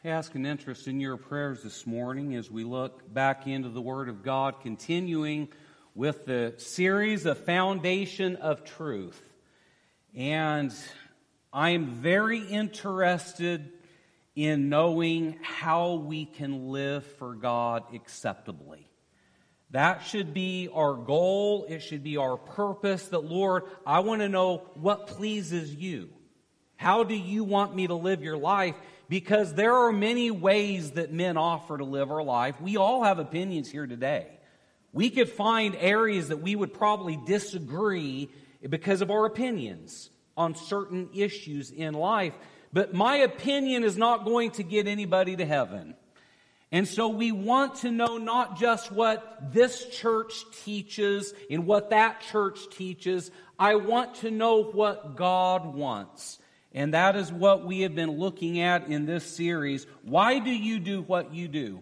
ask an interest in your prayers this morning as we look back into the Word of God, continuing with the series of Foundation of Truth. And I am very interested in knowing how we can live for God acceptably. That should be our goal. It should be our purpose. That, Lord, I want to know what pleases you. How do you want me to live your life? Because there are many ways that men offer to live our life. We all have opinions here today. We could find areas that we would probably disagree because of our opinions on certain issues in life. But my opinion is not going to get anybody to heaven. And so we want to know not just what this church teaches and what that church teaches. I want to know what God wants. And that is what we have been looking at in this series. Why do you do what you do?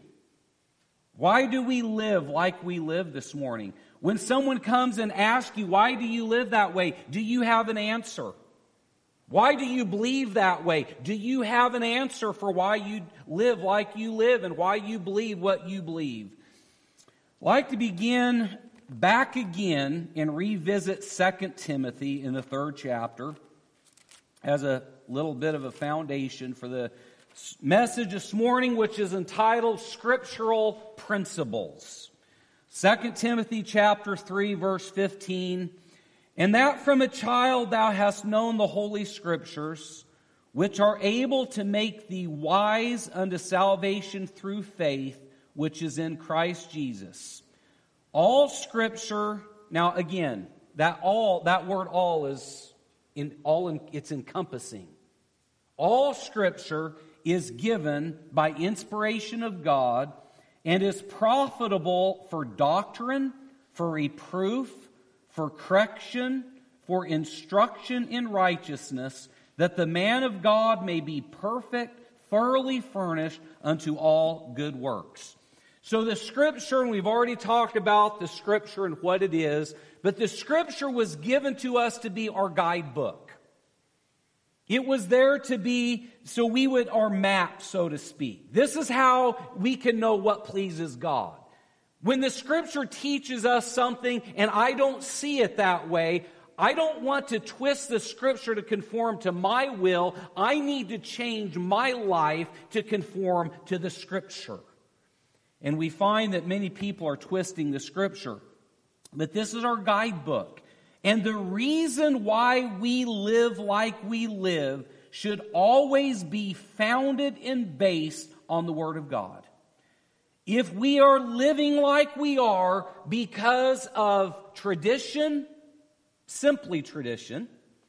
Why do we live like we live this morning? When someone comes and asks you, why do you live that way? Do you have an answer? Why do you believe that way? Do you have an answer for why you live like you live and why you believe what you believe? I'd like to begin back again and revisit 2 Timothy in the 3rd chapter as a little bit of a foundation for the message this morning, which is entitled Scriptural Principles. 2 Timothy chapter 3, verse 15. And that from a child thou hast known the Holy Scriptures, which are able to make thee wise unto salvation through faith, which is in Christ Jesus. All Scripture, now again, that word all is it's encompassing. All Scripture is given by inspiration of God and is profitable for doctrine, for reproof, for correction, for instruction in righteousness, that the man of God may be perfect, thoroughly furnished unto all good works. So the Scripture, and we've already talked about the Scripture and what it is, but the Scripture was given to us to be our guidebook. It was there to be, our map, so to speak. This is how we can know what pleases God. When the Scripture teaches us something and I don't see it that way, I don't want to twist the Scripture to conform to my will. I need to change my life to conform to the Scripture. And we find that many people are twisting the Scripture. But this is our guidebook. And the reason why we live like we live should always be founded and based on the Word of God. If we are living like we are because of tradition, simply tradition,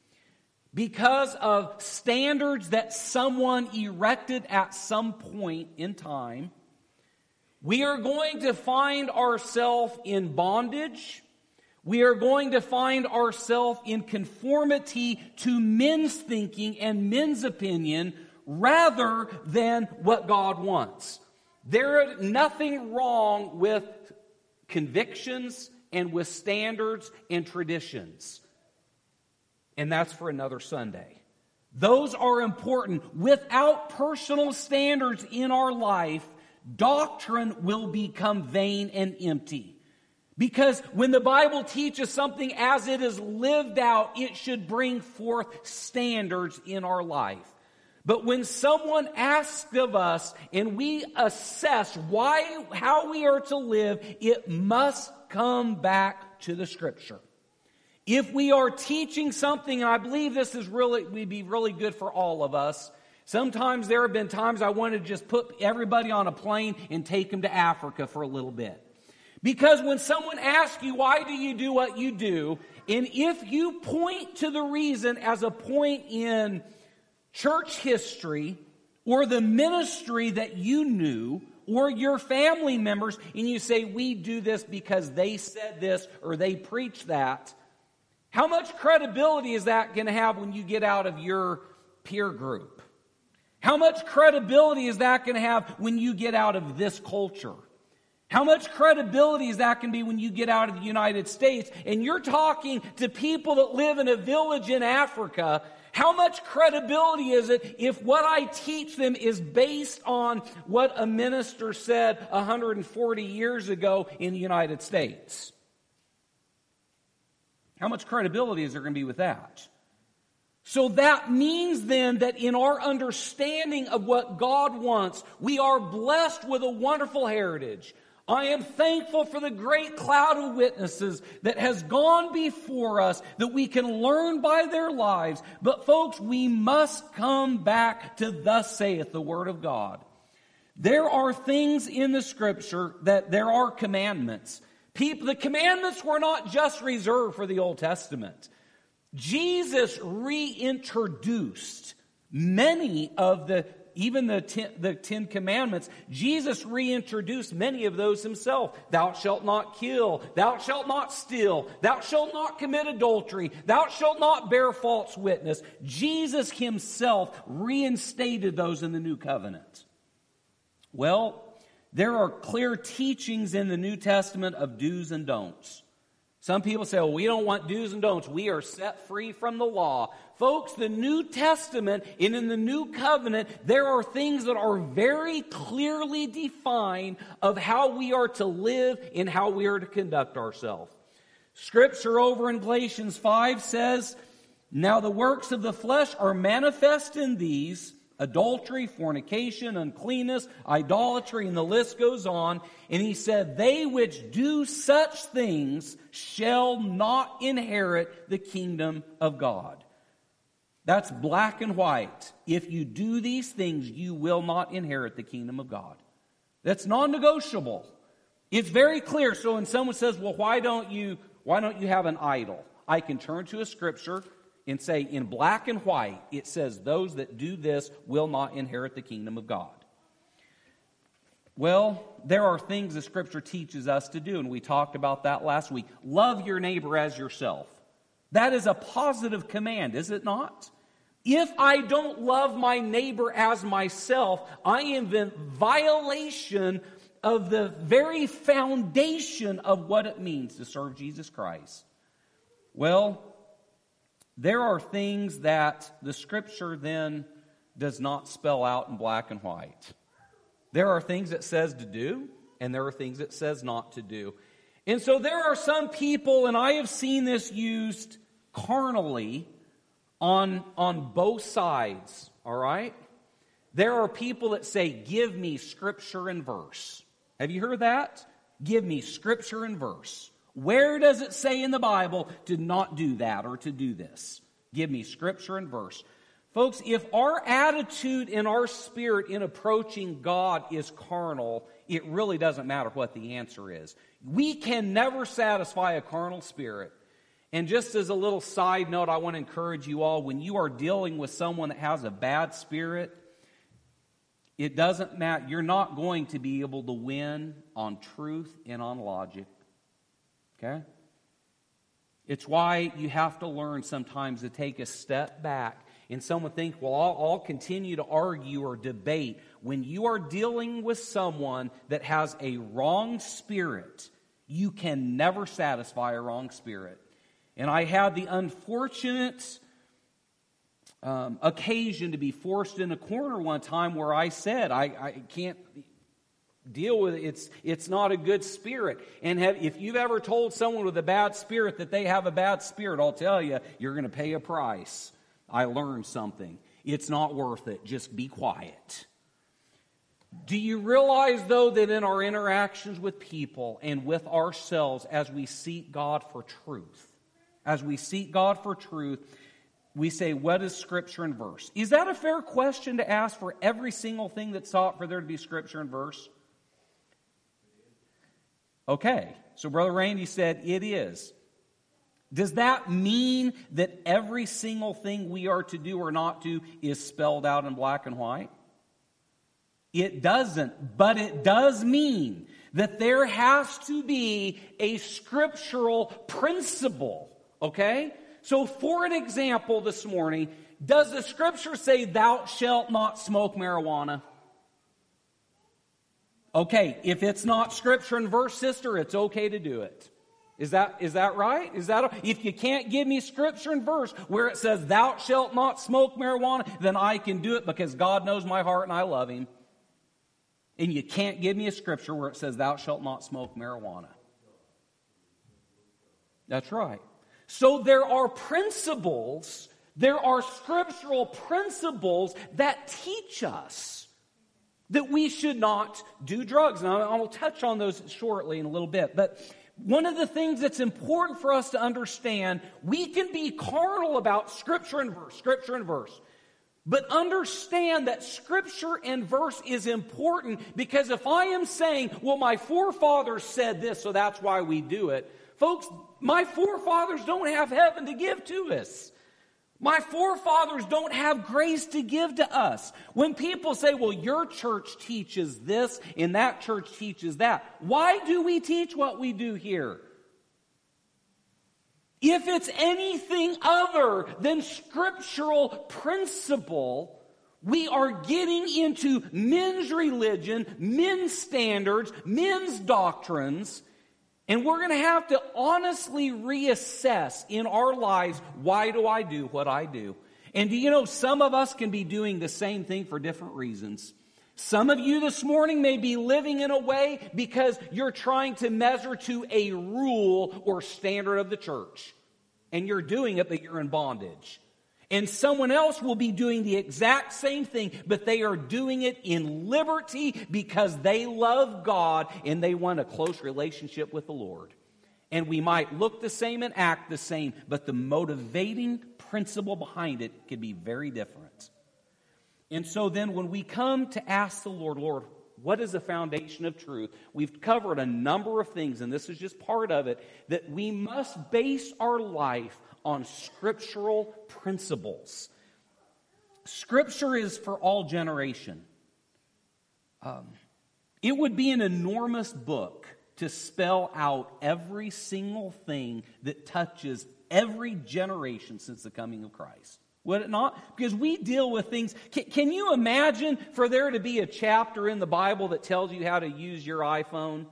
because of standards that someone erected at some point in time, we are going to find ourselves in bondage. We are going to find ourselves in conformity to men's thinking and men's opinion rather than what God wants. There is nothing wrong with convictions and with standards and traditions. And that's for another Sunday. Those are important. Without personal standards in our life, doctrine will become vain and empty. Because when the Bible teaches something as it is lived out, it should bring forth standards in our life. But when someone asks of us and we assess how we are to live, it must come back to the Scripture. If we are teaching something, and I believe this would be really good for all of us. Sometimes there have been times I want to just put everybody on a plane and take them to Africa for a little bit. Because when someone asks you, why do you do what you do? And if you point to the reason as a point in church history or the ministry that you knew or your family members, and you say, we do this because they said this or they preached that, how much credibility is that going to have when you get out of your peer group? How much credibility is that going to have when you get out of this culture? How much credibility is that going to be when you get out of the United States and you're talking to people that live in a village in Africa? How much credibility is it if what I teach them is based on what a minister said 140 years ago in the United States? How much credibility is there going to be with that? So that means then that in our understanding of what God wants, we are blessed with a wonderful heritage. I am thankful for the great cloud of witnesses that has gone before us, that we can learn by their lives. But folks, we must come back to thus saith the Word of God. There are things in the Scripture that there are commandments. The commandments were not just reserved for the Old Testament. Jesus reintroduced many of the Ten Commandments. Jesus reintroduced many of those himself. Thou shalt not kill. Thou shalt not steal. Thou shalt not commit adultery. Thou shalt not bear false witness. Jesus himself reinstated those in the New Covenant. Well, there are clear teachings in the New Testament of do's and don'ts. Some people say, well, we don't want do's and don'ts. We are set free from the law. Folks, the New Testament and in the New Covenant, there are things that are very clearly defined of how we are to live and how we are to conduct ourselves. Scripture over in Galatians 5 says, now the works of the flesh are manifest in these, adultery, fornication, uncleanness, idolatry, and the list goes on. And he said, they which do such things shall not inherit the kingdom of God. That's black and white. If you do these things, you will not inherit the kingdom of God. That's non-negotiable. It's very clear. So when someone says, well, why don't you have an idol? I can turn to a scripture and say, in black and white, it says, those that do this will not inherit the kingdom of God. Well, there are things the Scripture teaches us to do, and we talked about that last week. Love your neighbor as yourself. That is a positive command, is it not? If I don't love my neighbor as myself, I am in violation of the very foundation of what it means to serve Jesus Christ. Well, there are things that the Scripture then does not spell out in black and white. There are things it says to do, and there are things it says not to do. And so there are some people, and I have seen this used carnally on both sides, all right? There are people that say, give me scripture and verse. Have you heard that? Give me scripture and verse. Where does it say in the Bible to not do that or to do this? Give me scripture and verse. Folks, if our attitude and our spirit in approaching God is carnal, it really doesn't matter what the answer is. We can never satisfy a carnal spirit. And just as a little side note, I want to encourage you all, when you are dealing with someone that has a bad spirit, it doesn't matter. You're not going to be able to win on truth and on logic. Okay? It's why you have to learn sometimes to take a step back. And some would think, well, I'll continue to argue or debate. When you are dealing with someone that has a wrong spirit, you can never satisfy a wrong spirit. And I had the unfortunate occasion to be forced in a corner one time where I said, I can't deal with it. It's not a good spirit. And if you've ever told someone with a bad spirit that they have a bad spirit, I'll tell you, you're going to pay a price. I learned something. It's not worth it. Just be quiet. Do you realize, though, that in our interactions with people and with ourselves, as we seek God for truth, we say, what is Scripture and verse? Is that a fair question to ask for every single thing that's sought for there to be Scripture and verse? Okay, so Brother Randy said it is. Does that mean that every single thing we are to do or not do is spelled out in black and white? It doesn't, but it does mean that there has to be a scriptural principle, okay? So for an example this morning, does the Scripture say thou shalt not smoke marijuana? Okay, if it's not Scripture and verse, sister, it's okay to do it. Is that right? If you can't give me scripture and verse where it says, thou shalt not smoke marijuana, then I can do it because God knows my heart and I love Him. And you can't give me a scripture where it says, thou shalt not smoke marijuana. That's right. So there are principles, there are scriptural principles that teach us that we should not do drugs. And I will touch on those shortly in a little bit. But one of the things that's important for us to understand, we can be carnal about scripture and verse. But understand that scripture and verse is important, because if I am saying, well, my forefathers said this, so that's why we do it. Folks, my forefathers don't have heaven to give to us. My forefathers don't have grace to give to us. When people say, well, your church teaches this and that church teaches that, why do we teach what we do here? If it's anything other than scriptural principle, we are getting into men's religion, men's standards, men's doctrines, and we're going to have to honestly reassess in our lives, why do I do what I do? And do you know, some of us can be doing the same thing for different reasons. Some of you this morning may be living in a way because you're trying to measure to a rule or standard of the church. And you're doing it, but you're in bondage. And someone else will be doing the exact same thing, but they are doing it in liberty because they love God and they want a close relationship with the Lord. And we might look the same and act the same, but the motivating principle behind it can be very different. And so then when we come to ask the Lord, what is the foundation of truth? We've covered a number of things, and this is just part of it, that we must base our life on scriptural principles. Scripture is for all generation. It would be an enormous book to spell out every single thing that touches every generation since the coming of Christ. Would it not? Because we deal with things. Can you imagine for there to be a chapter in the Bible that tells you how to use your iPhone?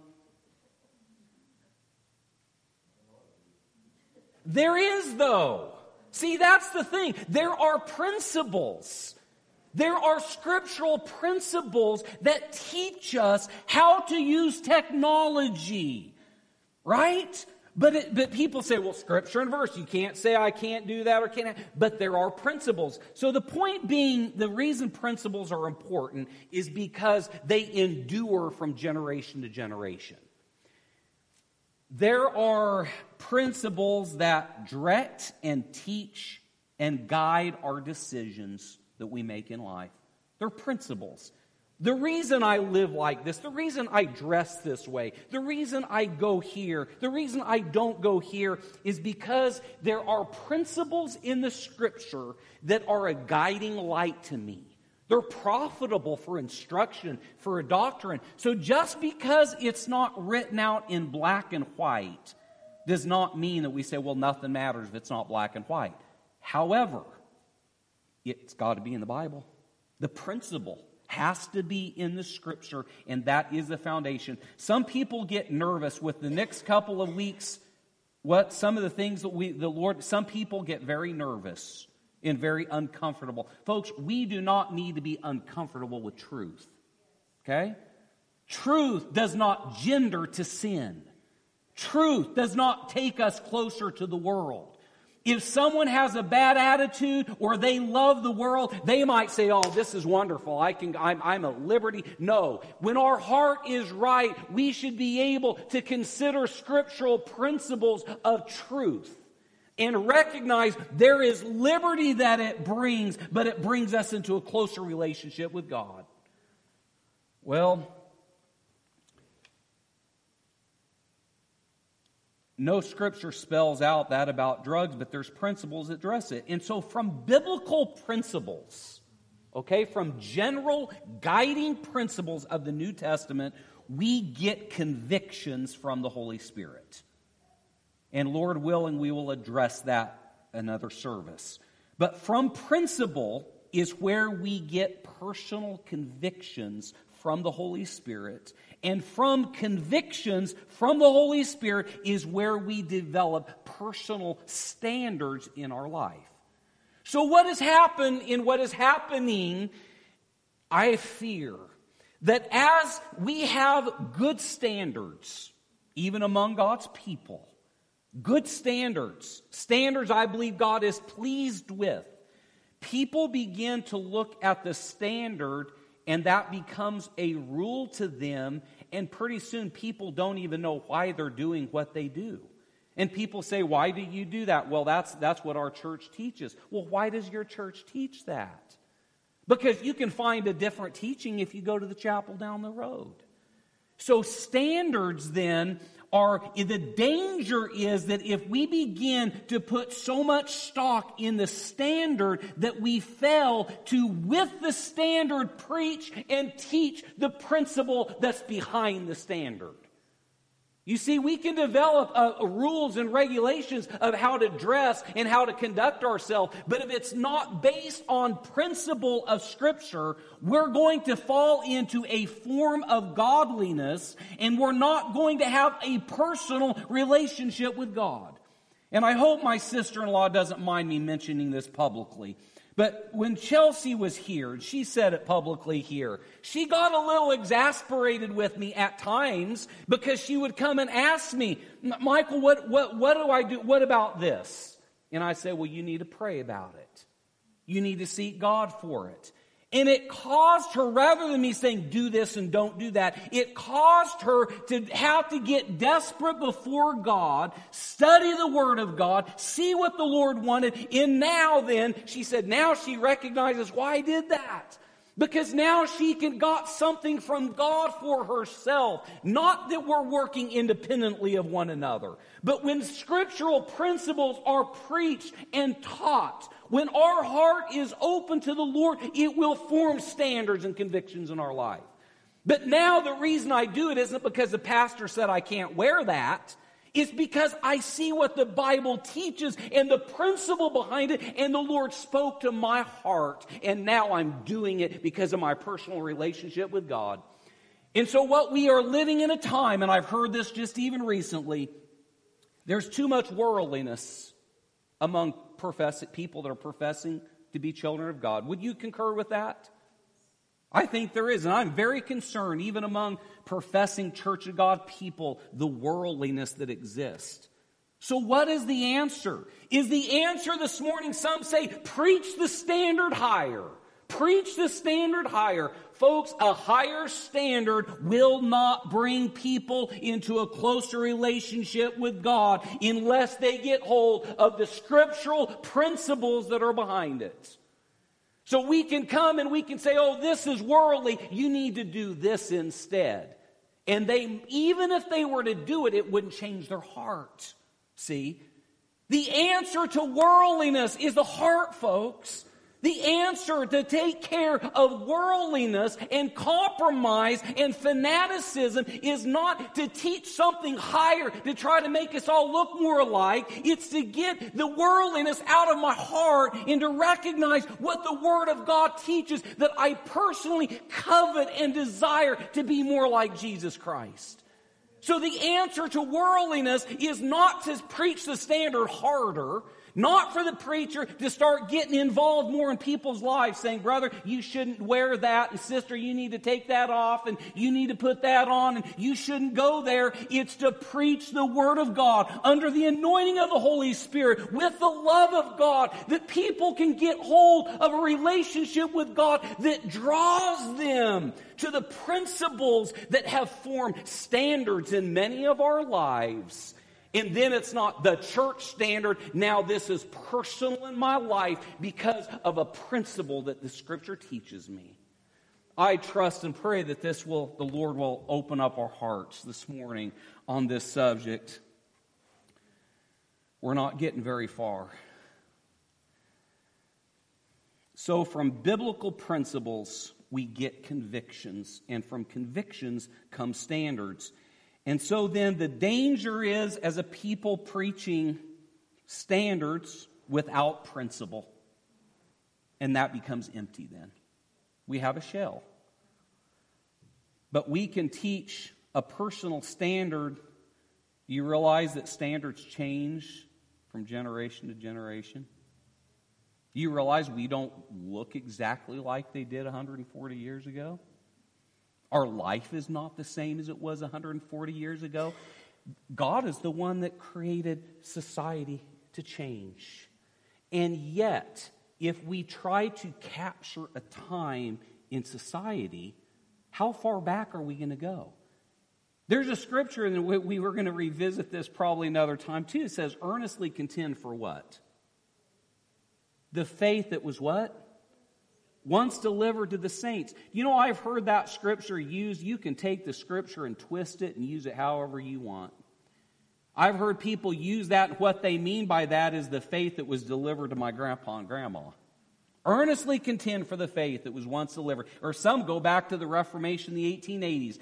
There is, though. See, that's the thing. There are principles. There are scriptural principles that teach us how to use technology. Right? But people say, well, scripture and verse, you can't say I can't do that or can't. But there are principles. So the point being, the reason principles are important is because they endure from generation to generation. There are principles that direct and teach and guide our decisions that we make in life. They're principles. The reason I live like this, the reason I dress this way, the reason I go here, the reason I don't go here is because there are principles in the Scripture that are a guiding light to me. They're profitable for instruction, for a doctrine. So just because it's not written out in black and white does not mean that we say, well, nothing matters if it's not black and white. However, it's got to be in the Bible. The principle has to be in the Scripture, and that is the foundation. Some people get nervous with the next couple of weeks. Some of the things that some people get very nervous and very uncomfortable. Folks, we do not need to be uncomfortable with truth. Okay? Truth does not gender to sin. Truth does not take us closer to the world. If someone has a bad attitude or they love the world, they might say, oh, this is wonderful. I'm at liberty. No. When our heart is right, we should be able to consider scriptural principles of truth and recognize there is liberty that it brings, but it brings us into a closer relationship with God. Well, no scripture spells out that about drugs, but there's principles that address it. And so from biblical principles, from general guiding principles of the New Testament, we get convictions from the Holy Spirit. And Lord willing, we will address that another service. But from principle is where we get personal convictions from the Holy Spirit, and from convictions from the Holy Spirit is where we develop personal standards in our life. So what has happened in what is happening, I fear that as we have good standards, even among God's people, good standards I believe God is pleased with, people begin to look at the standard and that becomes a rule to them, and pretty soon people don't even know why they're doing what they do. And people say, why do you do that? Well, that's what our church teaches. Well, why does your church teach that? Because you can find a different teaching if you go to the chapel down the road. So standards then the danger is that if we begin to put so much stock in the standard that we fail to, with the standard, preach and teach the principle that's behind the standard. You see, we can develop rules and regulations of how to dress and how to conduct ourselves, but if it's not based on principle of Scripture, we're going to fall into a form of godliness, and we're not going to have a personal relationship with God. And I hope my sister-in-law doesn't mind me mentioning this publicly. But when Chelsea was here, and she said it publicly here, she got a little exasperated with me at times because she would come and ask me, Michael, what do I do? What about this? And I said, well, you need to pray about it. You need to seek God for it. And it caused her, rather than me saying, do this and don't do that, it caused her to have to get desperate before God, study the Word of God, see what the Lord wanted. And now then, she said, now she recognizes why I did that. Because now she got something from God for herself. Not that we're working independently of one another. But when scriptural principles are preached and taught, when our heart is open to the Lord, it will form standards and convictions in our life. But now the reason I do it isn't because the pastor said I can't wear that. It's because I see what the Bible teaches and the principle behind it, and the Lord spoke to my heart, and now I'm doing it because of my personal relationship with God. And so what we are living in a time, and I've heard this just even recently, there's too much worldliness among people that are professing to be children of God. Would you concur with that? I think there is, and I'm very concerned, even among professing Church of God people, the worldliness that exists. So what is the answer? Is the answer this morning, some say, preach the standard higher. Preach the standard higher. Folks, a higher standard will not bring people into a closer relationship with God unless they get hold of the scriptural principles that are behind it. So we can come and we can say, oh, this is worldly. You need to do this instead. And even if they were to do it, it wouldn't change their heart. See? The answer to worldliness is the heart, folks. The answer to take care of worldliness and compromise and fanaticism is not to teach something higher to try to make us all look more alike. It's to get the worldliness out of my heart and to recognize what the Word of God teaches, that I personally covet and desire to be more like Jesus Christ. So the answer to worldliness is not to preach the standard harder, not for the preacher to start getting involved more in people's lives, saying, brother, you shouldn't wear that, and sister, you need to take that off, and you need to put that on, and you shouldn't go there. It's to preach the Word of God under the anointing of the Holy Spirit with the love of God, that people can get hold of a relationship with God that draws them to the principles that have formed standards in many of our lives. And then it's not the church standard. Now this is personal in my life because of a principle that the Scripture teaches me. I trust and pray that the Lord will open up our hearts this morning on this subject. We're not getting very far. So from biblical principles, we get convictions. And from convictions come standards. And so then the danger is, as a people preaching standards without principle. And that becomes empty then. We have a shell. but we can teach a personal standard. Do you realize that standards change from generation to generation? Do you realize we don't look exactly like they did 140 years ago? Our life is not the same as it was 140 years ago. God is the one that created society to change. And yet, if we try to capture a time in society, how far back are we going to go? There's a scripture, and we were going to revisit this probably another time too. It says, earnestly contend for what? The faith that was what? Once delivered to the saints. You know, I've heard that scripture used. You can take the scripture and twist it and use it however you want. I've heard people use that, and what they mean by that is the faith that was delivered to my grandpa and grandma. Earnestly contend for the faith that was once delivered. Or some go back to the Reformation in the 1880s.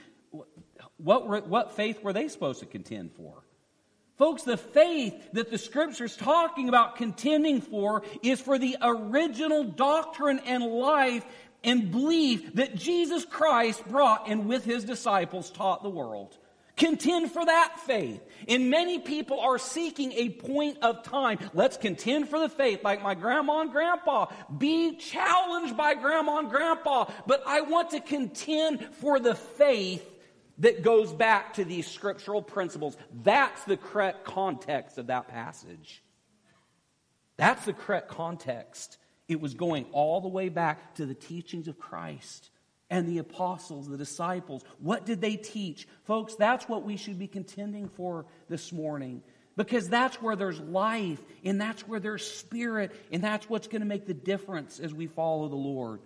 What faith were they supposed to contend for? Folks, the faith that the Scripture's talking about contending for is for the original doctrine and life and belief that Jesus Christ brought and with His disciples taught the world. Contend for that faith. And many people are seeking a point of time. Let's contend for the faith like my grandma and grandpa. Be challenged by grandma and grandpa. But I want to contend for the faith that goes back to these scriptural principles. That's the correct context of that passage. That's the correct context. It was going all the way back to the teachings of Christ and the apostles, the disciples. What did they teach? Folks, that's what we should be contending for this morning. Because that's where there's life, and that's where there's spirit, and that's what's going to make the difference as we follow the Lord.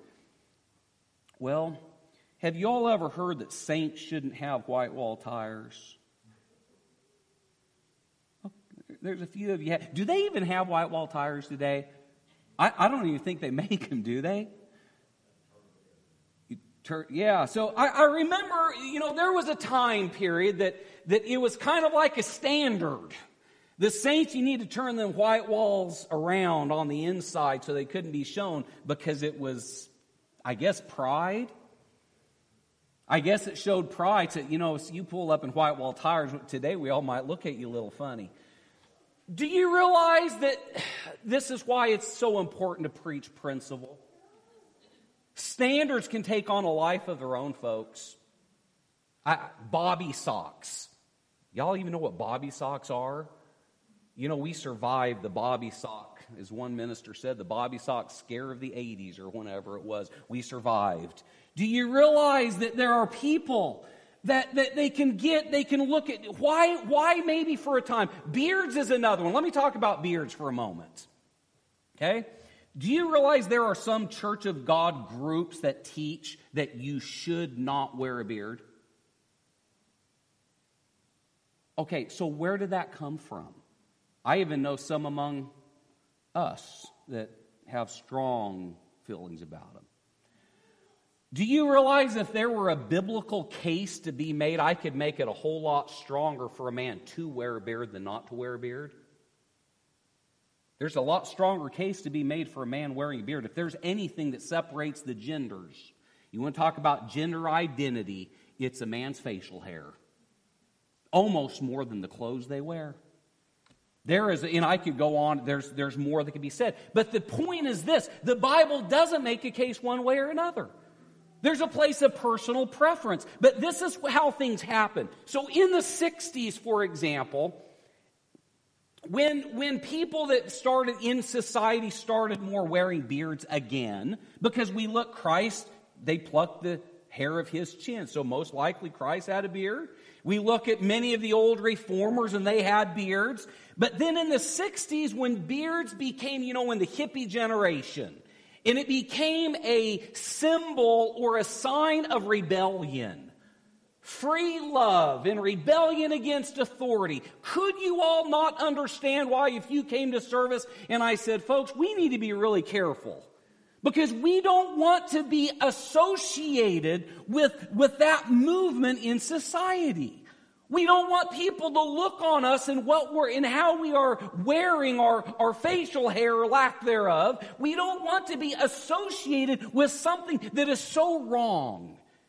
Well, have you all ever heard that saints shouldn't have white wall tires? There's a few of you. Do they even have white wall tires today? I don't even think they make them, do they? Yeah, so I remember, there was a time period that it was kind of like a standard. The saints, you need to turn them white walls around on the inside so they couldn't be shown because it was, I guess, pride. I guess it showed pride to, so you pull up in white wall tires. Today we all might look at you a little funny. Do you realize that this is why it's so important to preach principle? Standards can take on a life of their own, folks. Bobby socks. Y'all even know what bobby socks are? We survived the bobby sock. As one minister said, the bobby sock scare of the 80s or whenever it was. We survived. Do you realize that there are people that they can look at, why maybe for a time? Beards is another one. Let me talk about beards for a moment. Okay? Do you realize there are some Church of God groups that teach that you should not wear a beard? Okay, so where did that come from? I even know some among us that have strong feelings about them. Do you realize if there were a biblical case to be made, I could make it a whole lot stronger for a man to wear a beard than not to wear a beard? There's a lot stronger case to be made for a man wearing a beard. If there's anything that separates the genders, you want to talk about gender identity, it's a man's facial hair. Almost more than the clothes they wear. And I could go on, there's more that could be said. But the point is this, the Bible doesn't make a case one way or another. There's a place of personal preference. But this is how things happen. So in the 60s, for example, when people that started in society started more wearing beards again, because we look, Christ, they plucked the hair of his chin. So most likely Christ had a beard. We look at many of the old reformers and they had beards. But then in the 60s when beards became, in the hippie generation, and it became a symbol or a sign of rebellion, free love and rebellion against authority. Could you all not understand why if you came to service and I said, folks, we need to be really careful because we don't want to be associated with that movement in society. We don't want people to look on us and how we are wearing our facial hair or lack thereof. We don't want to be associated with something that is so wrong.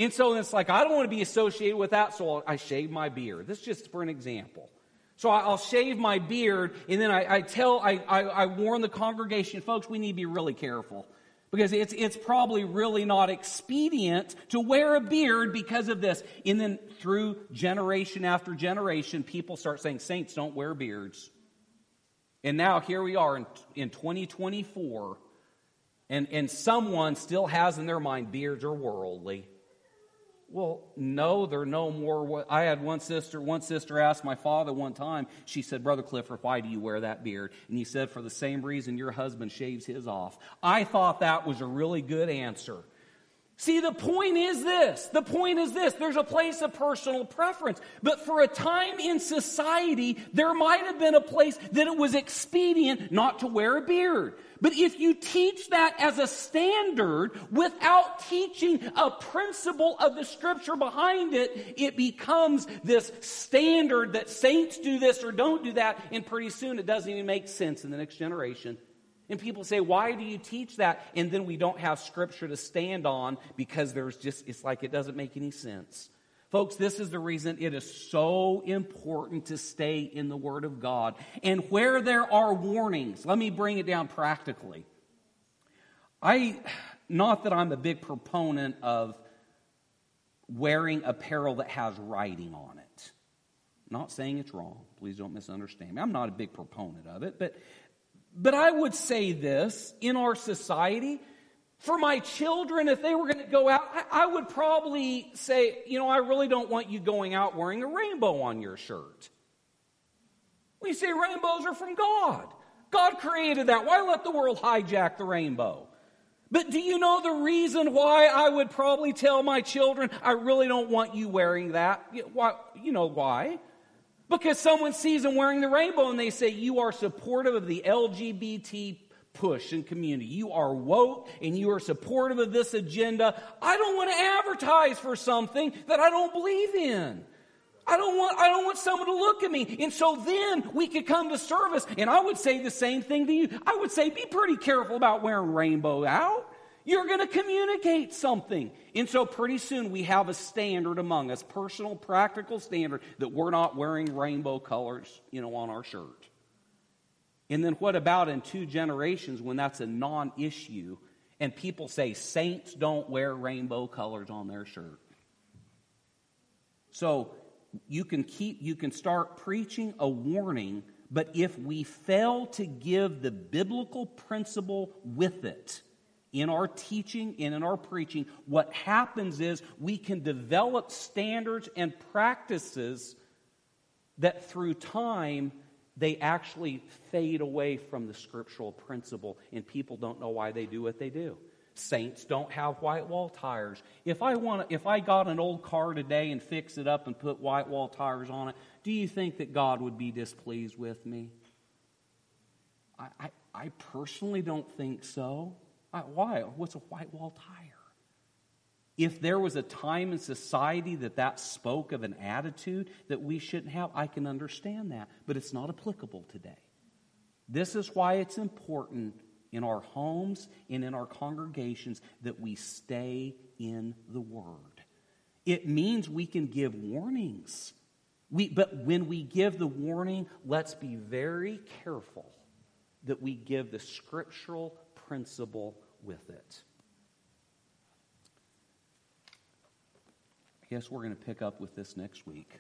And so it's like, I don't want to be associated with that, so I shave my beard. This is just for an example. So I'll shave my beard, and then I warn the congregation, folks, we need to be really careful. Because it's probably really not expedient to wear a beard because of this. And then through generation after generation, people start saying, saints don't wear beards. And now here we are in 2024, and someone still has in their mind beards are worldly. Well, no, they're no more. I had one sister asked my father one time, she said, Brother Clifford, why do you wear that beard? And he said, for the same reason your husband shaves his off. I thought that was a really good answer. See, the point is this. There's a place of personal preference. But for a time in society, there might have been a place that it was expedient not to wear a beard. But if you teach that as a standard without teaching a principle of the Scripture behind it, it becomes this standard that saints do this or don't do that, and pretty soon it doesn't even make sense in the next generation. And people say, why do you teach that? And then we don't have Scripture to stand on because it's like it doesn't make any sense. Folks, this is the reason it is so important to stay in the Word of God. And where there are warnings, let me bring it down practically. Not that I'm a big proponent of wearing apparel that has writing on it. I'm not saying it's wrong. Please don't misunderstand me. I'm not a big proponent of it, But I would say this, in our society, for my children, if they were going to go out, I would probably say, I really don't want you going out wearing a rainbow on your shirt. We say rainbows are from God. God created that. Why let the world hijack the rainbow? But do you know the reason why I would probably tell my children, I really don't want you wearing that? Why? You know why? Because someone sees them wearing the rainbow and they say, you are supportive of the LGBT push and community. You are woke and you are supportive of this agenda. I don't want to advertise for something that I don't believe in. I don't want someone to look at me. And so then we could come to service and I would say the same thing to you. I would say, be pretty careful about wearing rainbow out. You're going to communicate something. And so pretty soon we have a standard among us, personal, practical standard, that we're not wearing rainbow colors, on our shirt. And then what about in 2 generations when that's a non-issue and people say saints don't wear rainbow colors on their shirt? So you can start preaching a warning, but if we fail to give the biblical principle with it, in our teaching and in our preaching, what happens is we can develop standards and practices that through time, they actually fade away from the scriptural principle, and people don't know why they do what they do. Saints don't have white wall tires. If I got an old car today and fix it up and put white wall tires on it, do you think that God would be displeased with me? I personally don't think so. Why? What's a white wall tire? If there was a time in society that spoke of an attitude that we shouldn't have, I can understand that. But it's not applicable today. This is why it's important in our homes and in our congregations that we stay in the Word. It means we can give warnings. But when we give the warning, let's be very careful that we give the scriptural principle with it. I guess we're going to pick up with this next week.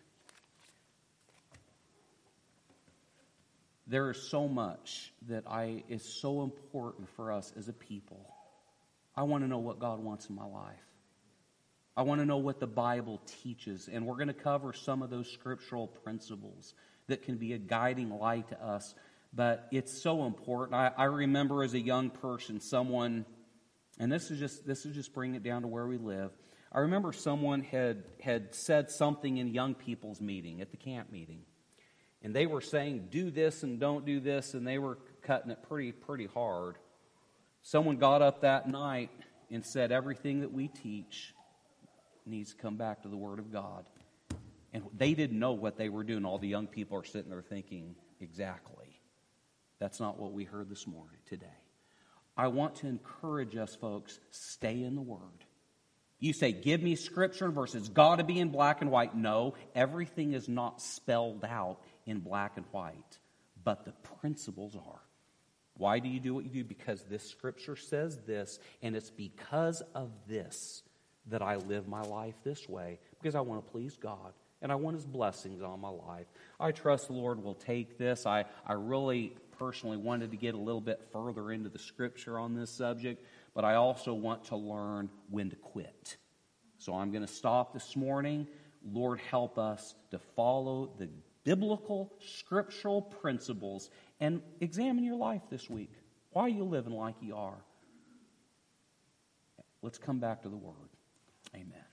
There is so much that is so important for us as a people. I want to know what God wants in my life. I want to know what the Bible teaches, and we're going to cover some of those scriptural principles that can be a guiding light to us. But it's so important. I remember as a young person, someone, and this is just bringing it down to where we live. I remember someone had said something in young people's meeting, at the camp meeting. And they were saying, do this and don't do this, and they were cutting it pretty hard. Someone got up that night and said, everything that we teach needs to come back to the Word of God. And they didn't know what they were doing. All the young people are sitting there thinking, exactly. That's not what we heard this morning, today. I want to encourage us, folks, stay in the Word. You say, give me Scripture versus got to be in black and white. No, everything is not spelled out in black and white, but the principles are. Why do you do what you do? Because this Scripture says this, and it's because of this that I live my life this way, because I want to please God, and I want His blessings on my life. I trust the Lord will take this. I really personally wanted to get a little bit further into the Scripture on this subject, but I also want to learn when to quit. So I'm going to stop this morning. Lord, help us to follow the biblical, scriptural principles and examine your life this week. Why are you living like you are? Let's come back to the Word. Amen.